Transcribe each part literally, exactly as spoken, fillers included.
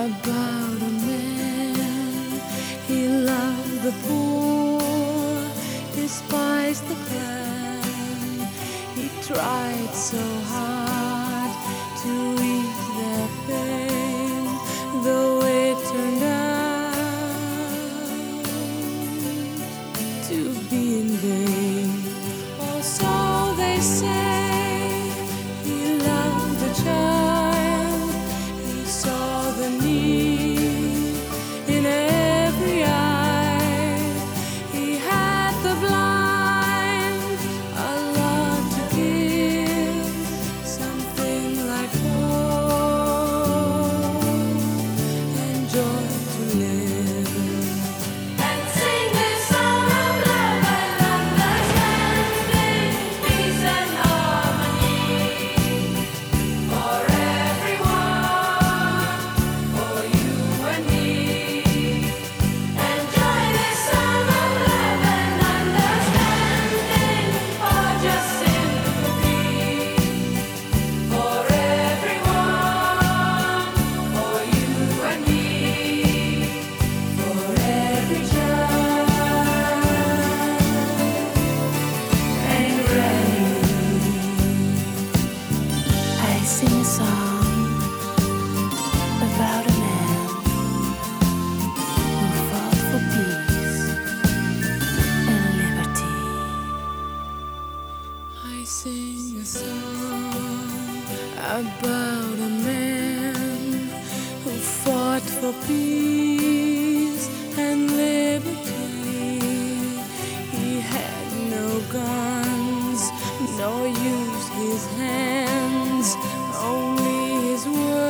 about a man. He loved the poor, despised the clan. He tried so hard to ease their pain, though it turned out to be in vain. Or so they say. He loved the child. He saw the need in every eye. He had the blind a lot to give, something like hope and joy to live. And sing this song of love and understanding, peace and harmony for everyone, for you and me. Enjoy this song of love and understanding, or just sympathy for everyone, for you and me, for every child and granny. I sing a song about a man who fought for peace and liberty. I sing a song about a man who fought for peace and liberty. He had no guns, nor used his hands, only his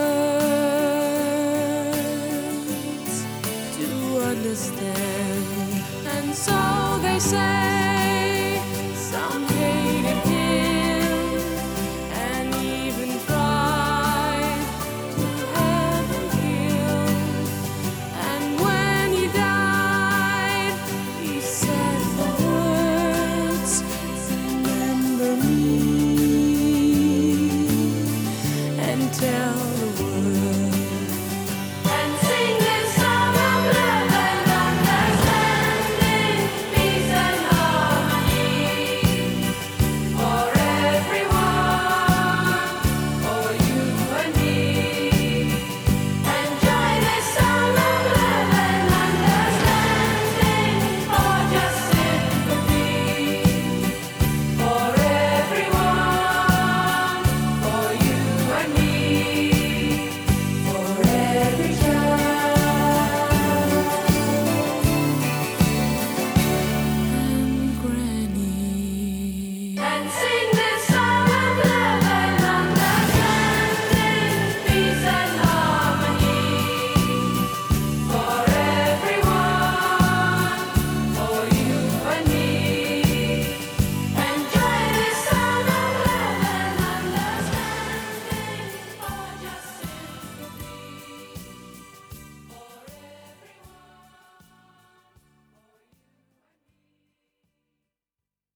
words to understand. And so they say, some hated him and even tried to have him killed. And when he died, he said the words, remember me.